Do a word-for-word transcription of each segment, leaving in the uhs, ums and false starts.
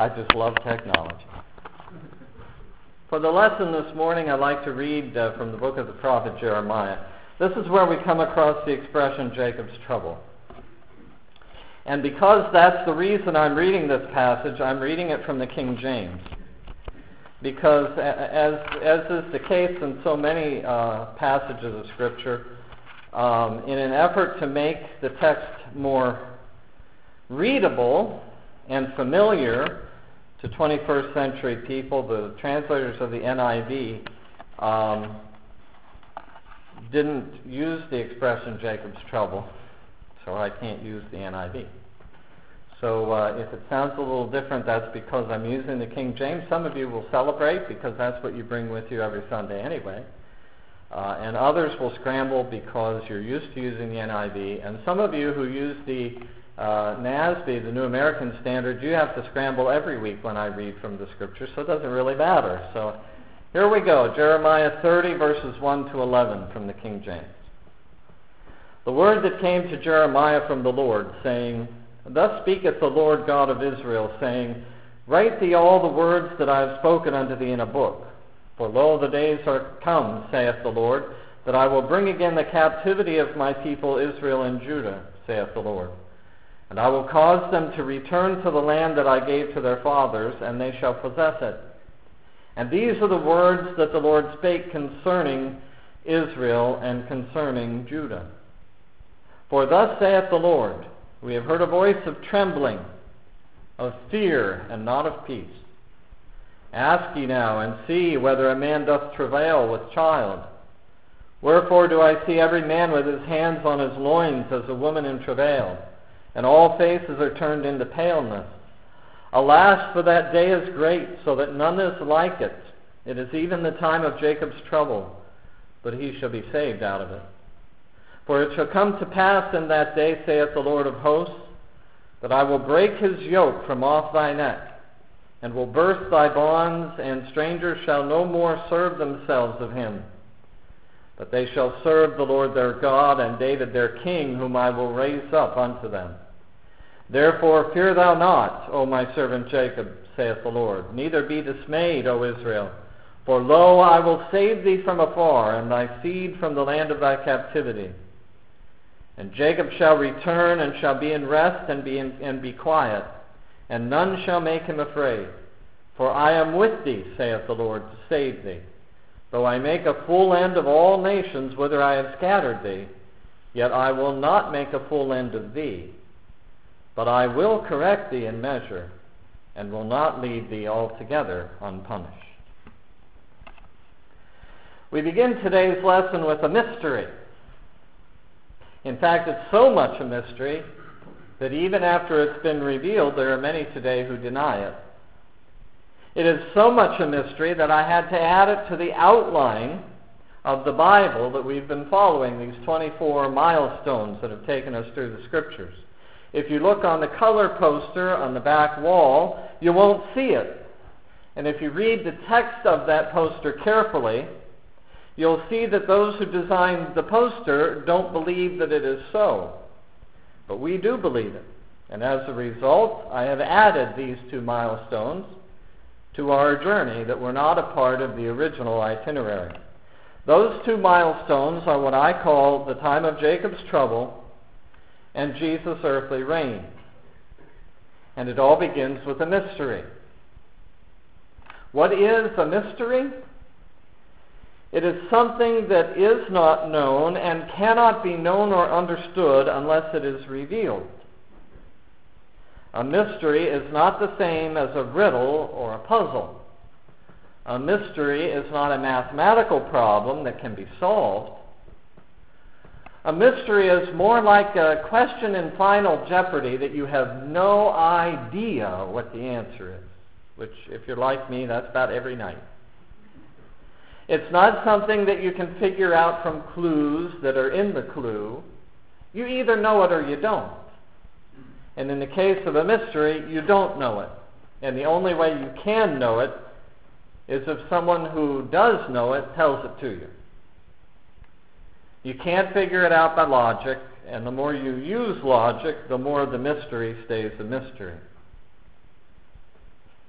I just love technology. For the lesson this morning, I'd like to read uh, from the book of the prophet Jeremiah. This is where we come across the expression Jacob's trouble. And because that's the reason I'm reading this passage, I'm reading it from the King James. Because as, as is the case in so many uh, passages of Scripture, um, in an effort to make the text more readable and familiar to twenty-first century people, the translators of the N I V um, didn't use the expression Jacob's trouble, so I can't use the N I V. So uh, if it sounds a little different, that's because I'm using the King James. Some of you will celebrate because that's what you bring with you every Sunday anyway. Uh, and others will scramble because you're used to using the N I V. And some of you who use the uh, N A S B, the New American Standard, you have to scramble every week when I read from the Scripture, so it doesn't really matter. So here we go, Jeremiah thirty, verses one to eleven from the King James. The word that came to Jeremiah from the Lord, saying, Thus speaketh the Lord God of Israel, saying, Write thee all the words that I have spoken unto thee in a book. For lo, the days are come, saith the Lord, that I will bring again the captivity of my people Israel and Judah, saith the Lord. And I will cause them to return to the land that I gave to their fathers, and they shall possess it. And these are the words that the Lord spake concerning Israel and concerning Judah. For thus saith the Lord, We have heard a voice of trembling, of fear, and not of peace. Ask ye now, and see whether a man doth travail with child. Wherefore do I see every man with his hands on his loins as a woman in travail, and all faces are turned into paleness. Alas, for that day is great, so that none is like it. It is even the time of Jacob's trouble, but he shall be saved out of it. For it shall come to pass in that day, saith the Lord of hosts, that I will break his yoke from off thy neck, and will burst thy bonds, and strangers shall no more serve themselves of him. But they shall serve the Lord their God, and David their king, whom I will raise up unto them. Therefore fear thou not, O my servant Jacob, saith the Lord, neither be dismayed, O Israel. For lo, I will save thee from afar, and thy seed from the land of thy captivity. And Jacob shall return, and shall be in rest, and be, in, and be quiet, and none shall make him afraid. For I am with thee, saith the Lord, to save thee. Though I make a full end of all nations whither I have scattered thee, yet I will not make a full end of thee. But I will correct thee in measure, and will not leave thee altogether unpunished. We begin today's lesson with a mystery. In fact, it's so much a mystery that even after it's been revealed, there are many today who deny it. It is so much a mystery that I had to add it to the outline of the Bible that we've been following, these twenty-four milestones that have taken us through the Scriptures. If you look on the color poster on the back wall, you won't see it. And if you read the text of that poster carefully, you'll see that those who designed the poster don't believe that it is so. But we do believe it. And as a result, I have added these two milestones to our journey that were not a part of the original itinerary. Those two milestones are what I call the time of Jacob's trouble and Jesus' earthly reign. And it all begins with a mystery. What is a mystery? It is something that is not known and cannot be known or understood unless it is revealed. A mystery is not the same as a riddle or a puzzle. A mystery is not a mathematical problem that can be solved. A mystery is more like a question in Final Jeopardy that you have no idea what the answer is, which, if you're like me, that's about every night. It's not something that you can figure out from clues that are in the clue. You either know it or you don't. And in the case of a mystery, you don't know it. And the only way you can know it is if someone who does know it tells it to you. You can't figure it out by logic, and the more you use logic, the more the mystery stays a mystery.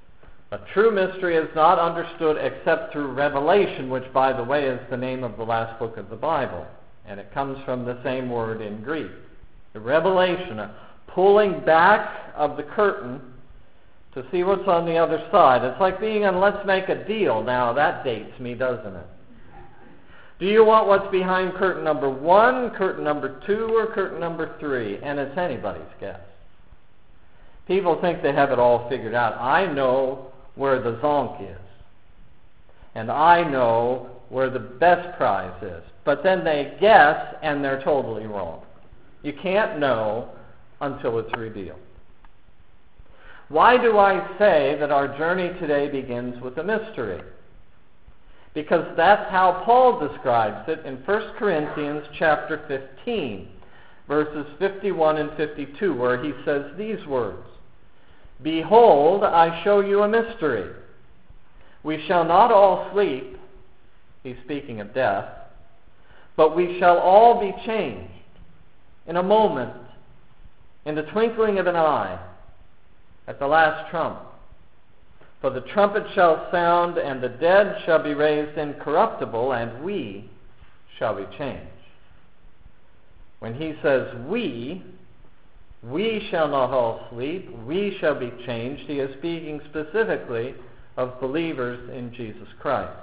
A true mystery is not understood except through revelation, which, by the way, is the name of the last book of the Bible. And it comes from the same word in Greek. The revelation, a pulling back of the curtain to see what's on the other side. It's like being on Let's Make a Deal. Now, that dates me, doesn't it? Do you want what's behind curtain number one, curtain number two, or curtain number three? And it's anybody's guess. People think they have it all figured out. I know where the zonk is. And I know where the best prize is. But then they guess, and they're totally wrong. You can't know until it's revealed. Why do I say that our journey today begins with a mystery? Because that's how Paul describes it in First Corinthians chapter fifteen, verses fifty-one and fifty-two, where he says these words, "Behold, I show you a mystery. We shall not all sleep," he's speaking of death, "but we shall all be changed in a moment, in the twinkling of an eye, at the last trump. For the trumpet shall sound, and the dead shall be raised incorruptible, and we shall be changed." When he says we, we shall not all sleep, we shall be changed, he is speaking specifically of believers in Jesus Christ.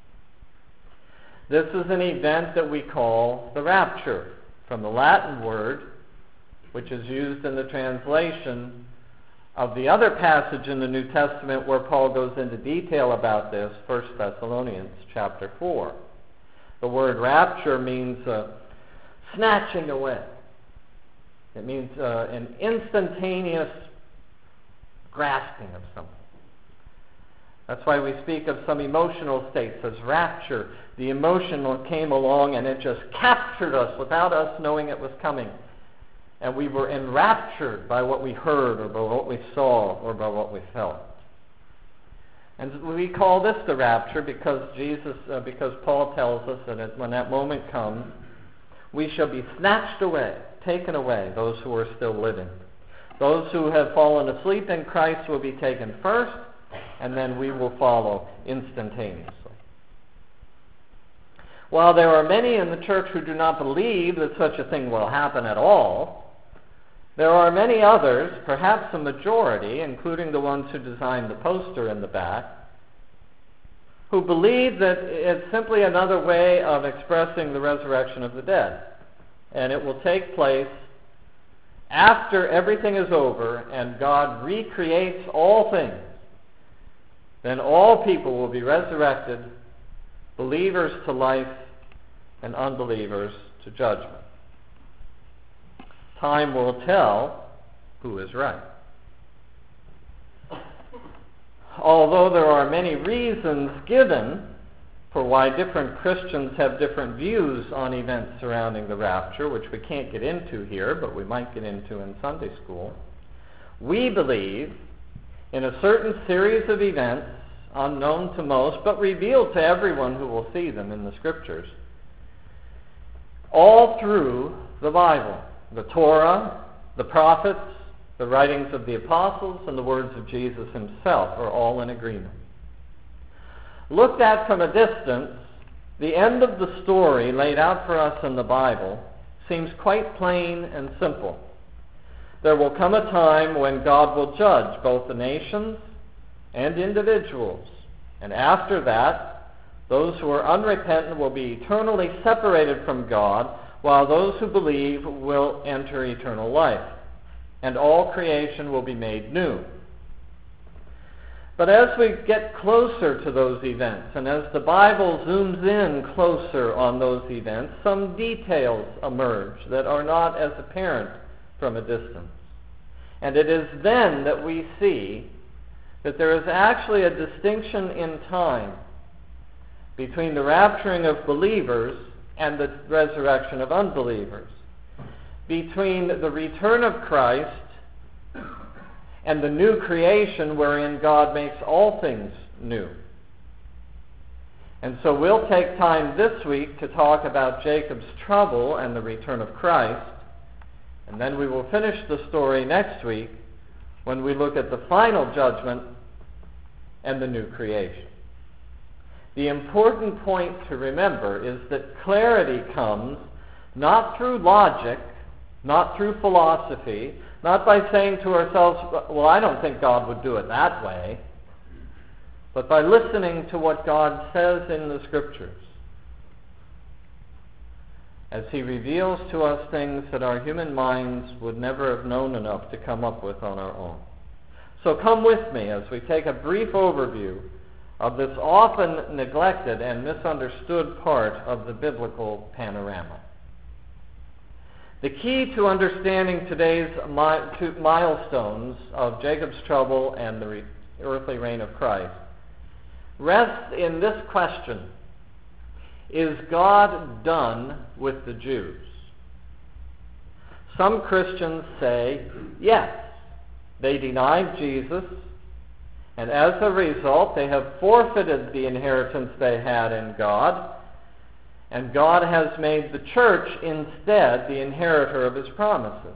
This is an event that we call the rapture, from the Latin word, which is used in the translation of the other passage in the New Testament where Paul goes into detail about this, First Thessalonians chapter four. The word rapture means uh, snatching away. It means uh, an instantaneous grasping of something. That's why we speak of some emotional states as rapture. The emotion came along and it just captured us without us knowing it was coming. And we were enraptured by what we heard or by what we saw or by what we felt. And we call this the rapture because Jesus, uh, because Paul tells us that when that moment comes, we shall be snatched away, taken away, those who are still living. Those who have fallen asleep in Christ will be taken first, and then we will follow instantaneously. While there are many in the church who do not believe that such a thing will happen at all, there are many others, perhaps a majority, including the ones who designed the poster in the back, who believe that it's simply another way of expressing the resurrection of the dead. And it will take place after everything is over and God recreates all things. Then all people will be resurrected, believers to life and unbelievers to judgment. Time will tell who is right. Although there are many reasons given for why different Christians have different views on events surrounding the rapture, which we can't get into here, but we might get into in Sunday school, we believe in a certain series of events unknown to most, but revealed to everyone who will see them in the Scriptures, all through the Bible. The Torah, the prophets, the writings of the apostles, and the words of Jesus himself are all in agreement. Looked at from a distance, the end of the story laid out for us in the Bible seems quite plain and simple. There will come a time when God will judge both the nations and individuals, and after that, those who are unrepentant will be eternally separated from God, while those who believe will enter eternal life, and all creation will be made new. But as we get closer to those events, and as the Bible zooms in closer on those events, some details emerge that are not as apparent from a distance. And it is then that we see that there is actually a distinction in time between the rapturing of believers and the resurrection of unbelievers, between the return of Christ and the new creation wherein God makes all things new. And so we'll take time this week to talk about Jacob's trouble and the return of Christ, and then we will finish the story next week when we look at the final judgment and the new creation. The important point to remember is that clarity comes not through logic, not through philosophy, not by saying to ourselves, well, I don't think God would do it that way, but by listening to what God says in the Scriptures as He reveals to us things that our human minds would never have known enough to come up with on our own. So come with me as we take a brief overview of this often neglected and misunderstood part of the biblical panorama. The key to understanding today's mi- two milestones of Jacob's trouble and the re- earthly reign of Christ rests in this question: is God done with the Jews? Some Christians say yes. They denied Jesus, and as a result, they have forfeited the inheritance they had in God, and God has made the church instead the inheritor of His promises.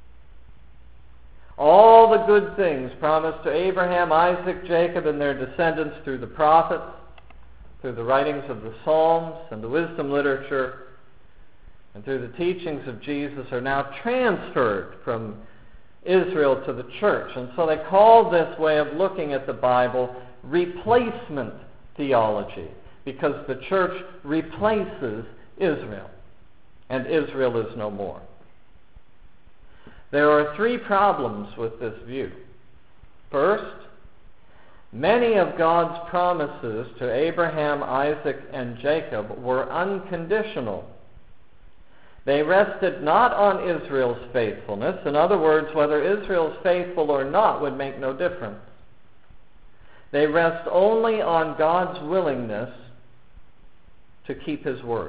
All the good things promised to Abraham, Isaac, Jacob, and their descendants through the prophets, through the writings of the Psalms and the wisdom literature, and through the teachings of Jesus, are now transferred from Israel to the church. And so they call this way of looking at the Bible replacement theology, because the church replaces Israel, and Israel is no more. There are three problems with this view. First, many of God's promises to Abraham, Isaac, and Jacob were unconditional. They rested not on Israel's faithfulness. In other words, whether Israel's faithful or not would make no difference. They rest only on God's willingness to keep His word.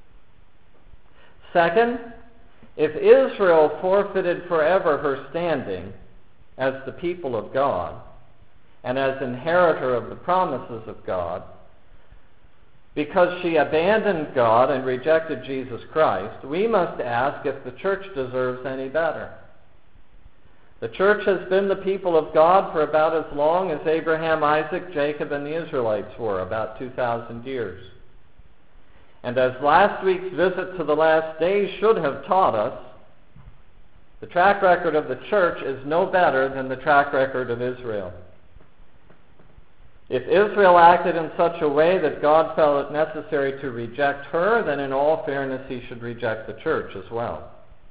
Second, if Israel forfeited forever her standing as the people of God and as inheritor of the promises of God, because she abandoned God and rejected Jesus Christ, we must ask if the church deserves any better. The church has been the people of God for about as long as Abraham, Isaac, Jacob, and the Israelites were, about two thousand years. And as last week's visit to the last days should have taught us, the track record of the church is no better than the track record of Israel. If Israel acted in such a way that God felt it necessary to reject her, then in all fairness He should reject the church as well.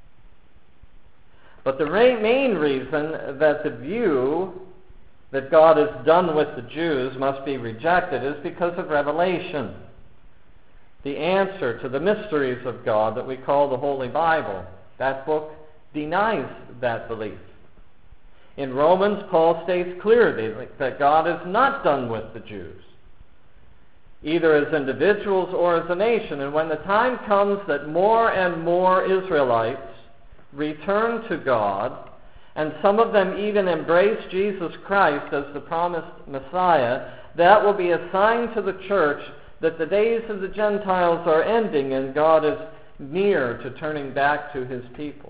But the main reason that the view that God is done with the Jews must be rejected is because of Revelation, the answer to the mysteries of God that we call the Holy Bible. That book denies that belief. In Romans, Paul states clearly that God is not done with the Jews, either as individuals or as a nation. And when the time comes that more and more Israelites return to God, and some of them even embrace Jesus Christ as the promised Messiah, that will be a sign to the church that the days of the Gentiles are ending and God is near to turning back to His people.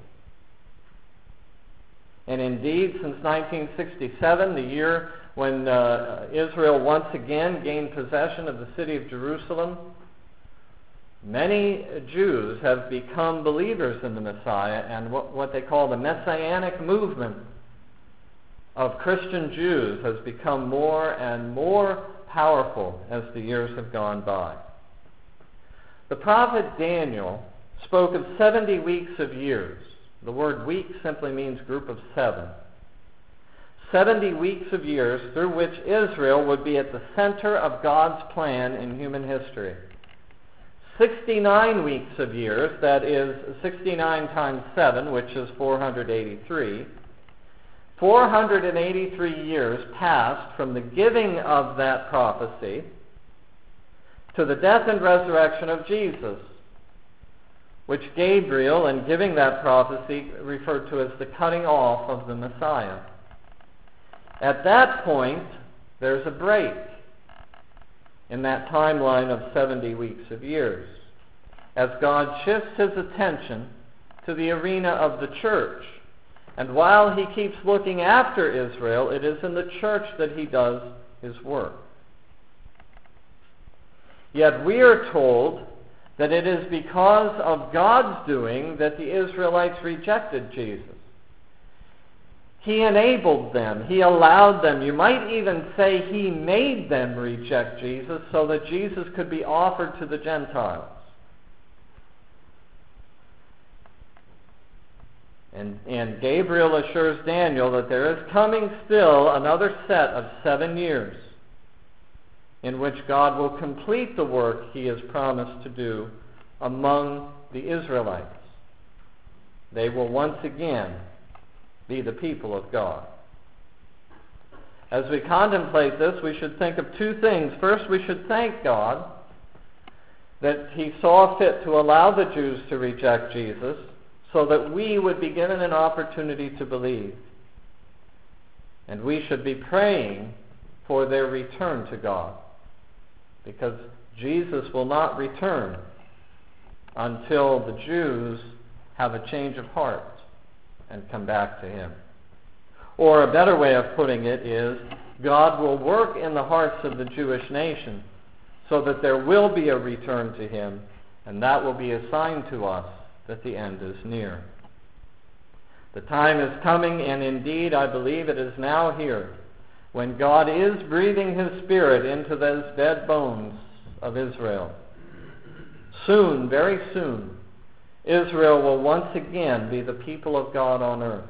And indeed, since nineteen sixty-seven, the year when uh, Israel once again gained possession of the city of Jerusalem, many Jews have become believers in the Messiah, and what, what they call the Messianic movement of Christian Jews has become more and more powerful as the years have gone by. The prophet Daniel spoke of seventy weeks of years. The word week simply means group of seven. seventy weeks of years through which Israel would be at the center of God's plan in human history. sixty-nine weeks of years, that is sixty-nine times seven, which is four hundred eighty-three. four hundred eighty-three years passed from the giving of that prophecy to the death and resurrection of Jesus, which Gabriel, in giving that prophecy, referred to as the cutting off of the Messiah. At that point, there's a break in that timeline of seventy weeks of years, as God shifts His attention to the arena of the church. And while He keeps looking after Israel, it is in the church that He does his work. Yet we are told that it is because of God's doing that the Israelites rejected Jesus. He enabled them. He allowed them. You might even say he made them reject Jesus so that Jesus could be offered to the Gentiles. And, and Gabriel assures Daniel that there is coming still another set of seven years in which God will complete the work he has promised to do among the Israelites. They will once again be the people of God. As we contemplate this, we should think of two things. First, we should thank God that he saw fit to allow the Jews to reject Jesus so that we would be given an opportunity to believe. And we should be praying for their return to God, because Jesus will not return until the Jews have a change of heart and come back to him. Or a better way of putting it is, God will work in the hearts of the Jewish nation so that there will be a return to him, and that will be a sign to us that the end is near. The time is coming, and indeed I believe it is now here, when God is breathing his Spirit into those dead bones of Israel. Soon, very soon, Israel will once again be the people of God on earth.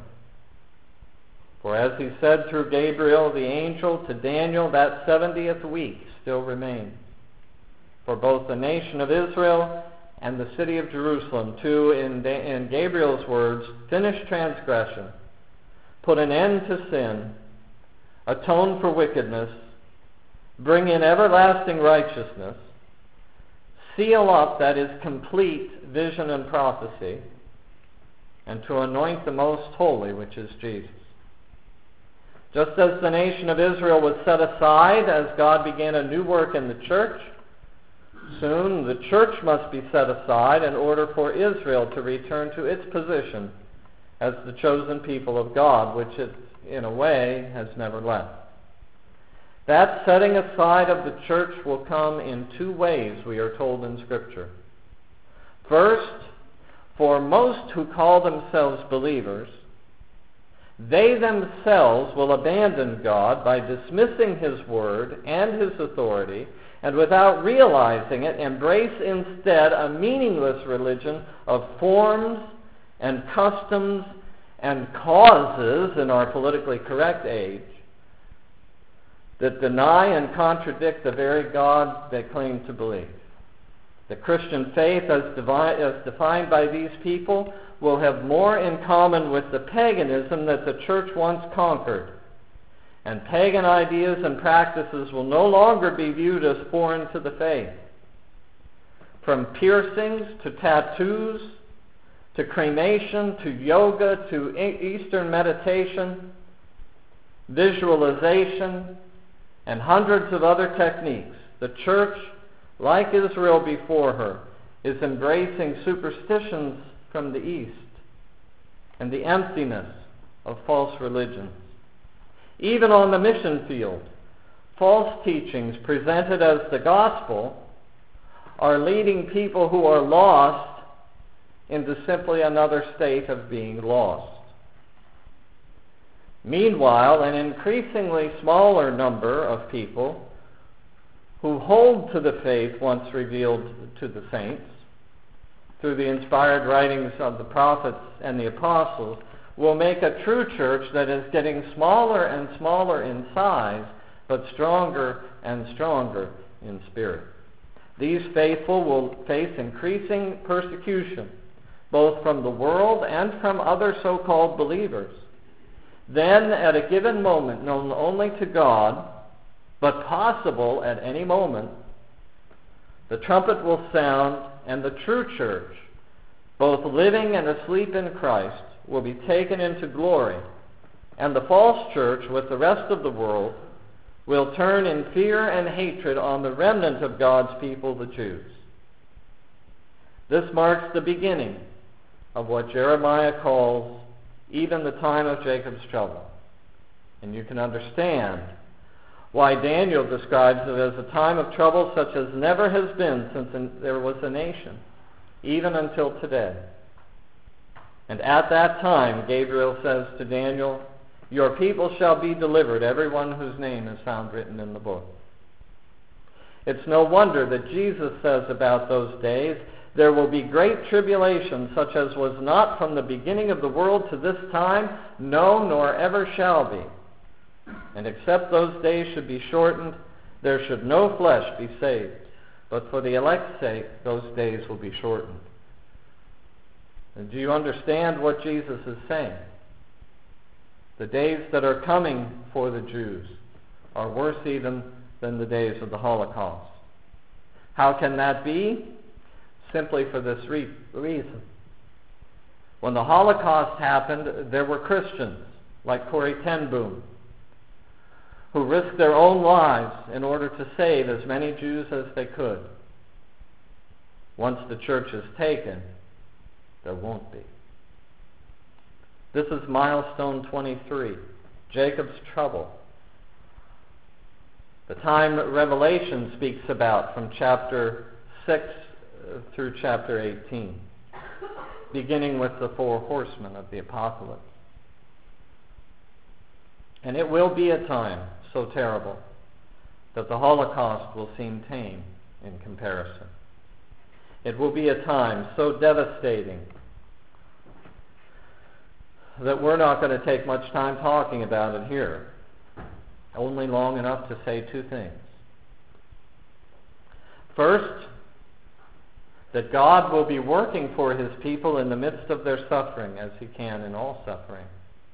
For as he said through Gabriel the angel to Daniel, that seventieth week still remains for both the nation of Israel and the city of Jerusalem to, in, in Gabriel's words, finish transgression, put an end to sin, atone for wickedness, bring in everlasting righteousness, seal up, that is, complete vision and prophecy, and to anoint the most holy, which is Jesus. Just as the nation of Israel was set aside as God began a new work in the church, soon the church must be set aside in order for Israel to return to its position as the chosen people of God, which it, in a way, has never left. That setting aside of the church will come in two ways, we are told in Scripture. First, for most who call themselves believers, they themselves will abandon God by dismissing his word and his authority, and without realizing it, embrace instead a meaningless religion of forms and customs and causes in our politically correct age that deny and contradict the very God they claim to believe. The Christian faith, as, devi- as defined by these people, will have more in common with the paganism that the church once conquered. And pagan ideas and practices will no longer be viewed as foreign to the faith. From piercings to tattoos, to cremation, to yoga, to Eastern meditation, visualization, and hundreds of other techniques, the church, like Israel before her, is embracing superstitions from the East and the emptiness of false religions. Even on the mission field, false teachings presented as the gospel are leading people who are lost into simply another state of being lost. Meanwhile, an increasingly smaller number of people who hold to the faith once revealed to the saints through the inspired writings of the prophets and the apostles will make a true church that is getting smaller and smaller in size, but stronger and stronger in spirit. These faithful will face increasing persecution, both from the world and from other so-called believers. Then, at a given moment, known only to God, but possible at any moment, the trumpet will sound, and the true church, both living and asleep in Christ, will be taken into glory, and the false church, with the rest of the world, will turn in fear and hatred on the remnant of God's people, the Jews. This marks the beginning of what Jeremiah calls even the time of Jacob's trouble. And you can understand Why, Daniel describes it as a time of trouble such as never has been since there was a nation, even until today. And at that time, Gabriel says to Daniel, your people shall be delivered, everyone whose name is found written in the book. It's no wonder that Jesus says about those days, there will be great tribulation, such as was not from the beginning of the world to this time, no, nor ever shall be. And except those days should be shortened, there should no flesh be saved. But for the elect's sake, those days will be shortened. And do you understand what Jesus is saying? The days that are coming for the Jews are worse even than the days of the Holocaust. How can that be? Simply for this re- reason. When the Holocaust happened, there were Christians like Corrie ten Boom who risked their own lives in order to save as many Jews as they could. Once the church is taken, there won't be. This is milestone twenty-three, Jacob's trouble. The time Revelation speaks about from chapter six through chapter eighteen, beginning with the four horsemen of the apocalypse. And it will be a time so terrible that the Holocaust will seem tame in comparison. It will be a time so devastating that we're not going to take much time talking about it here, only long enough to say two things. First, that God will be working for his people in the midst of their suffering, as he can in all suffering,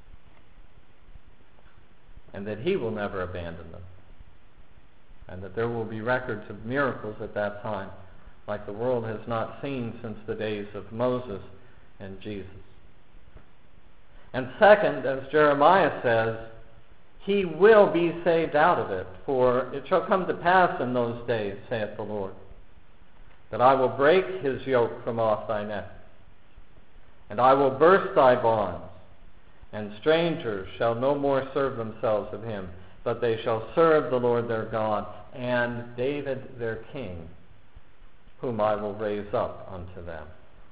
and that he will never abandon them, and that there will be records of miracles at that time like the world has not seen since the days of Moses and Jesus. And second, as Jeremiah says, he will be saved out of it, for it shall come to pass in those days, saith the Lord, that I will break his yoke from off thy neck, and I will burst thy bonds, and strangers shall no more serve themselves of him, but they shall serve the Lord their God, and David their king, whom I will raise up unto them.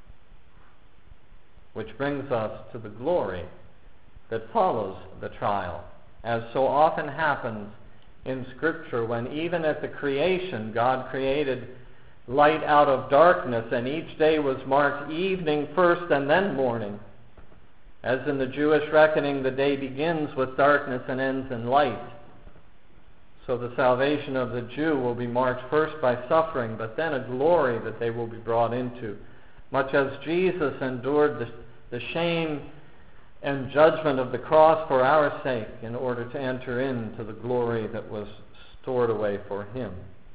Which brings us to the glory that follows the trial, as so often happens in Scripture, when even at the creation God created light out of darkness, and each day was marked evening first and then morning. As in the Jewish reckoning, the day begins with darkness and ends in light. So the salvation of the Jew will be marked first by suffering, but then a glory that they will be brought into. Much as Jesus endured the, the shame and judgment of the cross for our sake in order to enter into the glory that was stored away for him.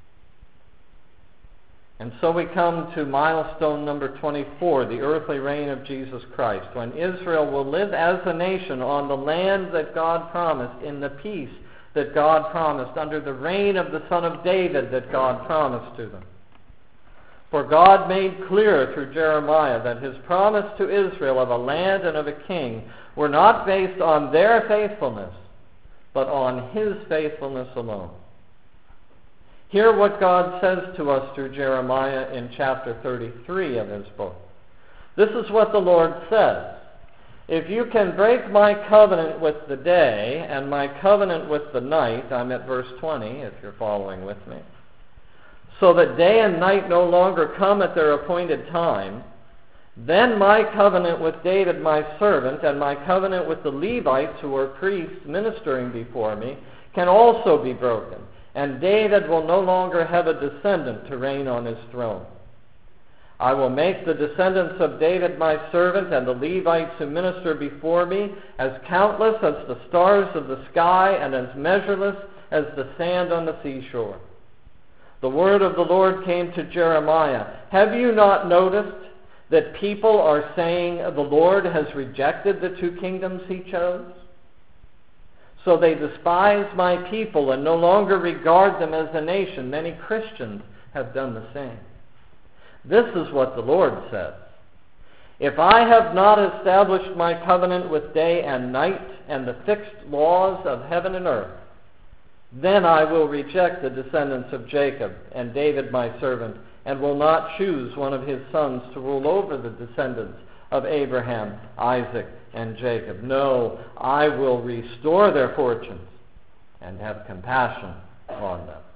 And so we come to milestone number twenty-four, the earthly reign of Jesus Christ, when Israel will live as a nation on the land that God promised, in the peace that God promised, under the reign of the Son of David that God promised to them. For God made clear through Jeremiah that his promise to Israel of a land and of a king were not based on their faithfulness, but on his faithfulness alone. Hear what God says to us through Jeremiah in chapter thirty-three of his book. This is what the Lord says. If you can break my covenant with the day and my covenant with the night, I'm at verse twenty if you're following with me, so that day and night no longer come at their appointed time, then my covenant with David my servant and my covenant with the Levites who are priests ministering before me can also be broken, and David will no longer have a descendant to reign on his throne. I will make the descendants of David my servant and the Levites who minister before me as countless as the stars of the sky and as measureless as the sand on the seashore. The word of the Lord came to Jeremiah. Have you not noticed that people are saying the Lord has rejected the two kingdoms he chose? So they despise my people and no longer regard them as a nation. Many Christians have done the same. This is what the Lord says. If I have not established my covenant with day and night and the fixed laws of heaven and earth, Then I will reject the descendants of Jacob and David my servant, and will not choose one of his sons to rule over the descendants of Abraham, Isaac, and Jacob. No, I will restore their fortunes and have compassion on them.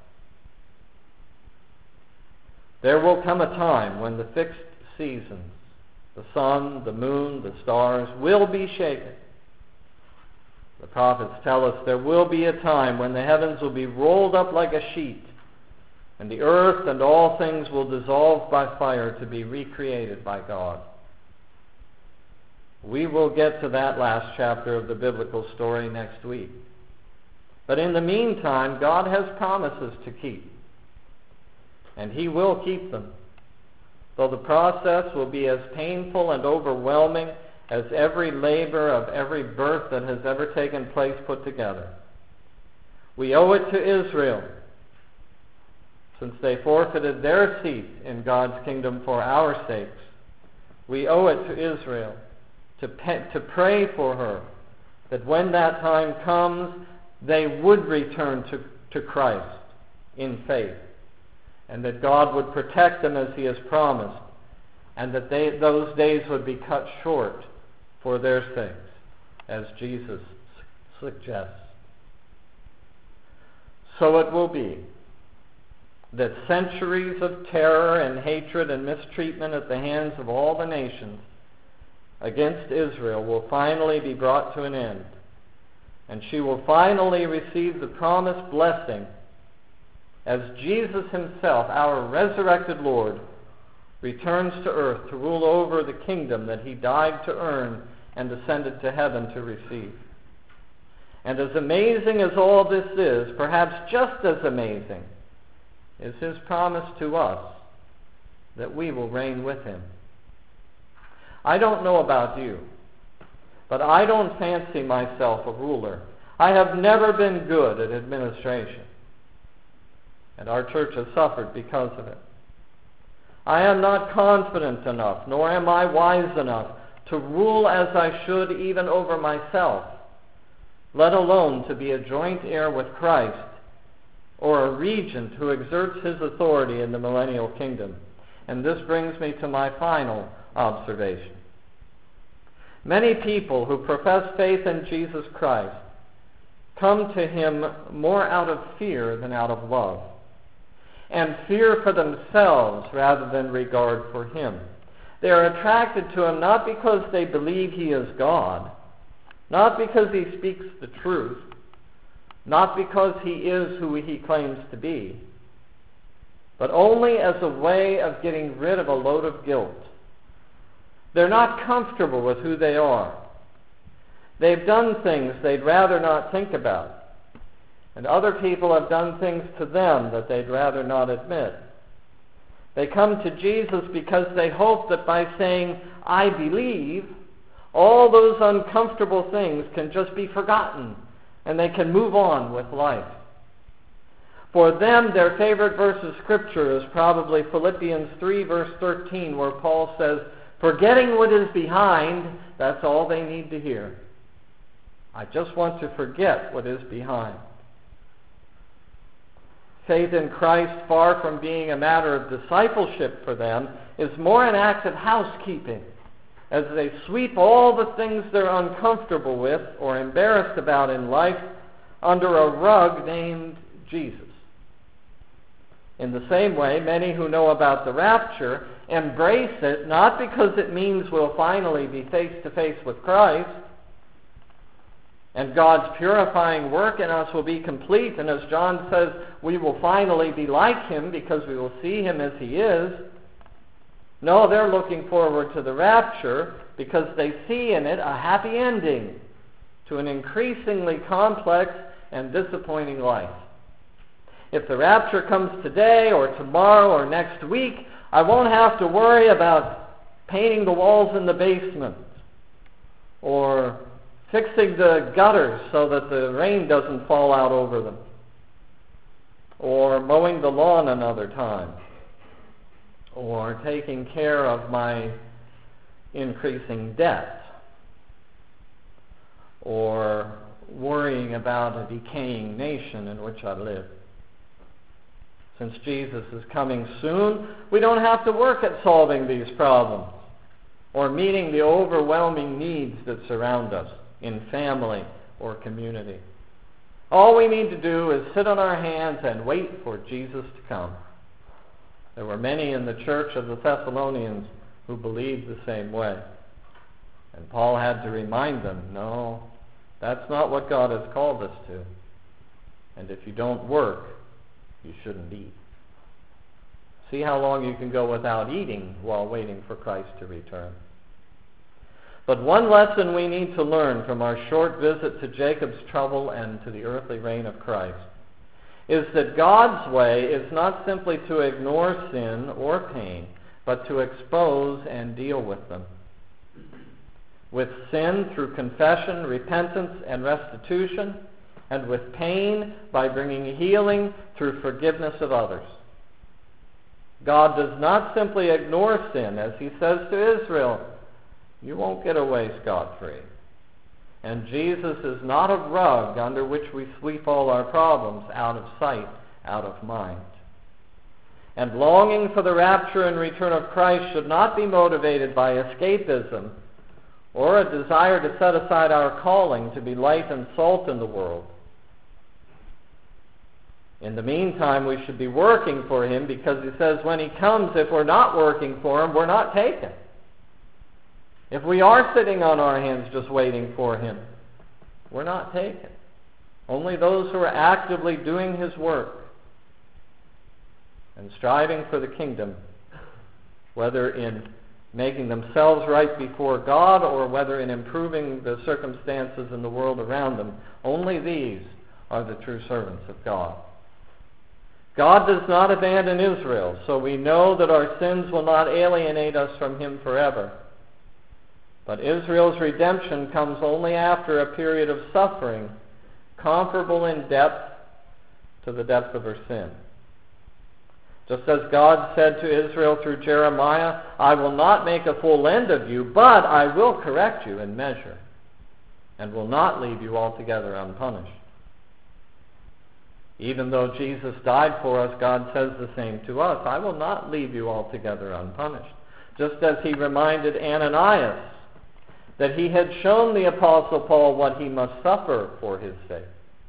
There will come a time when the fixed seasons, the sun, the moon, the stars, will be shaken. The prophets tell us there will be a time when the heavens will be rolled up like a sheet, and the earth and all things will dissolve by fire to be recreated by God. We will get to that last chapter of the biblical story next week. But in the meantime, God has promises to keep, and He will keep them, though the process will be as painful and overwhelming as every labor of every birth that has ever taken place put together. We owe it to Israel, since they forfeited their seat in God's kingdom for our sakes. We owe it to Israel to, pay, to pray for her, that when that time comes, they would return to, to Christ in faith, and that God would protect them as He has promised, and that they, those days would be cut short for their sakes, as Jesus suggests. So it will be that centuries of terror and hatred and mistreatment at the hands of all the nations against Israel will finally be brought to an end, and she will finally receive the promised blessing as Jesus Himself, our resurrected Lord, returns to earth to rule over the kingdom that He died to earn and ascended to heaven to receive. And as amazing as all this is, perhaps just as amazing is His promise to us that we will reign with Him. I don't know about you, but I don't fancy myself a ruler. I have never been good at administration, and our church has suffered because of it. I am not confident enough, nor am I wise enough to rule as I should even over myself, let alone to be a joint heir with Christ or a regent who exerts his authority in the millennial kingdom. And this brings me to my final observation. Many people who profess faith in Jesus Christ come to Him more out of fear than out of love, and fear for themselves rather than regard for Him. They are attracted to Him not because they believe He is God, not because He speaks the truth, not because He is who He claims to be, but only as a way of getting rid of a load of guilt. They're not comfortable with who they are. They've done things they'd rather not think about, and other people have done things to them that they'd rather not admit. They come to Jesus because they hope that by saying, "I believe," all those uncomfortable things can just be forgotten, and they can move on with life. For them, their favorite verse of Scripture is probably Philippians three, verse thirteen, where Paul says, "Forgetting what is behind," that's all they need to hear. I just want to forget what is behind. Faith in Christ, far from being a matter of discipleship for them, is more an act of housekeeping, as they sweep all the things they're uncomfortable with or embarrassed about in life under a rug named Jesus. In the same way, many who know about the rapture embrace it not because it means we'll finally be face to face with Christ, and God's purifying work in us will be complete, and as John says, we will finally be like Him because we will see Him as He is. No, they're looking forward to the rapture because they see in it a happy ending to an increasingly complex and disappointing life. If the rapture comes today or tomorrow or next week, I won't have to worry about painting the walls in the basement or fixing the gutters so that the rain doesn't fall out over them, or mowing the lawn another time, or taking care of my increasing debt, or worrying about a decaying nation in which I live. Since Jesus is coming soon, we don't have to work at solving these problems or meeting the overwhelming needs that surround us in family or community. All we need to do is sit on our hands and wait for Jesus to come. There were many in the church of the Thessalonians who believed the same way. And Paul had to remind them, no, that's not what God has called us to. And if you don't work, you shouldn't eat. See how long you can go without eating while waiting for Christ to return. But one lesson we need to learn from our short visit to Jacob's trouble and to the earthly reign of Christ is that God's way is not simply to ignore sin or pain, but to expose and deal with them. With sin through confession, repentance, and restitution, and with pain by bringing healing through forgiveness of others. God does not simply ignore sin, as he says to Israel, you won't get away scot-free. And Jesus is not a rug under which we sweep all our problems out of sight, out of mind. And longing for the rapture and return of Christ should not be motivated by escapism or a desire to set aside our calling to be light and salt in the world. In the meantime, we should be working for him because he says when he comes, if we're not working for him, we're not taken. If we are sitting on our hands just waiting for him, we're not taken. Only those who are actively doing his work and striving for the kingdom, whether in making themselves right before God or whether in improving the circumstances in the world around them, only these are the true servants of God. God does not abandon Israel, so we know that our sins will not alienate us from him forever. But Israel's redemption comes only after a period of suffering comparable in depth to the depth of her sin. Just as God said to Israel through Jeremiah, I will not make a full end of you, but I will correct you in measure, and will not leave you altogether unpunished. Even though Jesus died for us, God says the same to us. I will not leave you altogether unpunished. Just as he reminded Ananias that he had shown the Apostle Paul what he must suffer for his sake.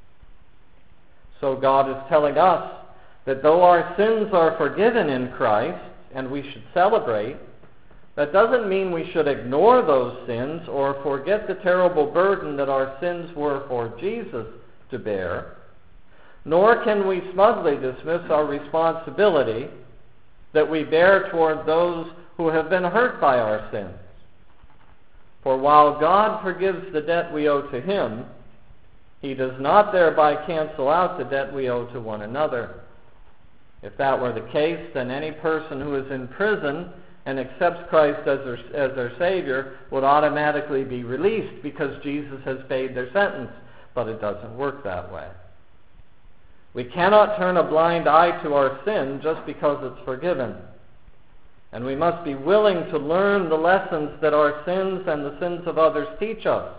So God is telling us that though our sins are forgiven in Christ, and we should celebrate, that doesn't mean we should ignore those sins or forget the terrible burden that our sins were for Jesus to bear, nor can we smugly dismiss our responsibility that we bear toward those who have been hurt by our sins. For while God forgives the debt we owe to him, he does not thereby cancel out the debt we owe to one another. If that were the case, then any person who is in prison and accepts Christ as their, as their Savior would automatically be released because Jesus has paid their sentence. But it doesn't work that way. We cannot turn a blind eye to our sin just because it's forgiven. And we must be willing to learn the lessons that our sins and the sins of others teach us,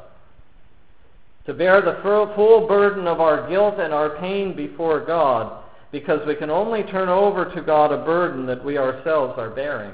to bear the full burden of our guilt and our pain before God, because we can only turn over to God a burden that we ourselves are bearing.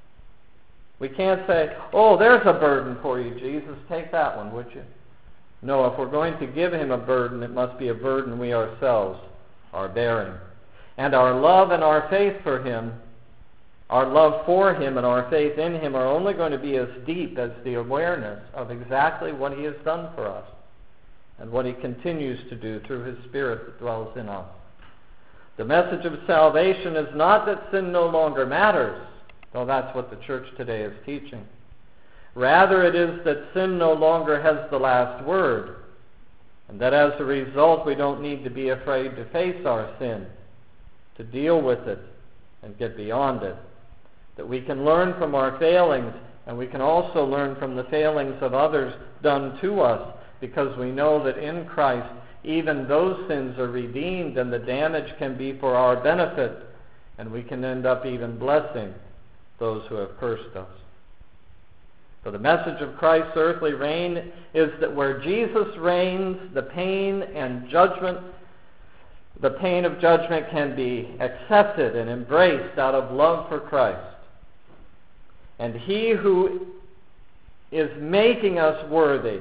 We can't say, oh, there's a burden for you, Jesus, take that one, would you? No, if we're going to give him a burden, it must be a burden we ourselves are bearing. And our love and our faith for him, our love for him and our faith in him are only going to be as deep as the awareness of exactly what he has done for us and what he continues to do through his Spirit that dwells in us. The message of salvation is not that sin no longer matters, though that's what the church today is teaching. Rather, it is that sin no longer has the last word, and that as a result we don't need to be afraid to face our sin, to deal with it, and get beyond it. That we can learn from our failings, and we can also learn from the failings of others done to us, because we know that in Christ even those sins are redeemed and the damage can be for our benefit, and we can end up even blessing those who have cursed us. For the message of Christ's earthly reign is that where Jesus reigns, the pain and judgment, the pain of judgment can be accepted and embraced out of love for Christ. And he who is making us worthy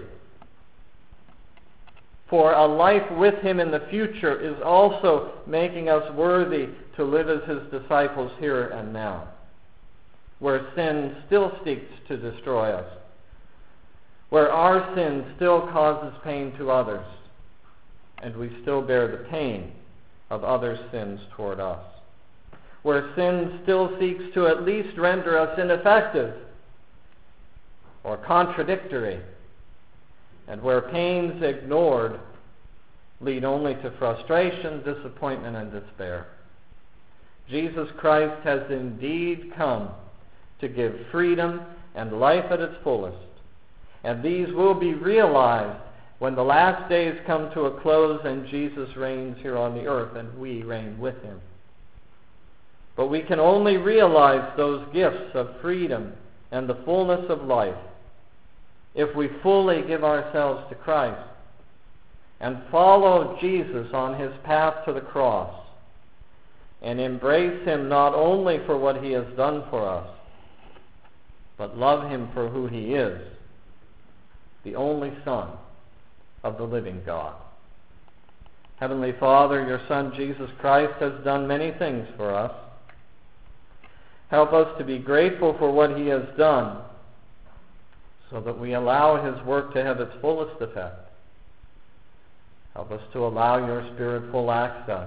for a life with him in the future is also making us worthy to live as his disciples here and now, where sin still seeks to destroy us, where our sin still causes pain to others, and we still bear the pain of others' sins toward us, where sin still seeks to at least render us ineffective or contradictory, and where pains ignored lead only to frustration, disappointment, and despair. Jesus Christ has indeed come to give freedom and life at its fullest, and these will be realized when the last days come to a close and Jesus reigns here on the earth and we reign with him. But we can only realize those gifts of freedom and the fullness of life if we fully give ourselves to Christ and follow Jesus on his path to the cross and embrace him not only for what he has done for us, but love him for who he is, the only Son of the living God. Heavenly Father, your Son Jesus Christ has done many things for us. Help us to be grateful for what he has done so that we allow his work to have its fullest effect. Help us to allow your Spirit full access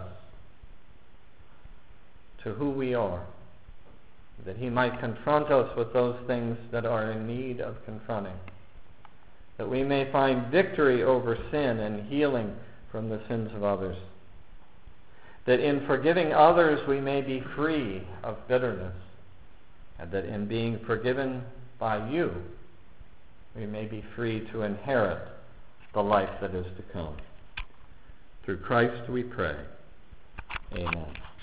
to who we are, that he might confront us with those things that are in need of confronting, that we may find victory over sin and healing from the sins of others, that in forgiving others we may be free of bitterness, and that in being forgiven by you we may be free to inherit the life that is to come. Through Christ we pray. Amen.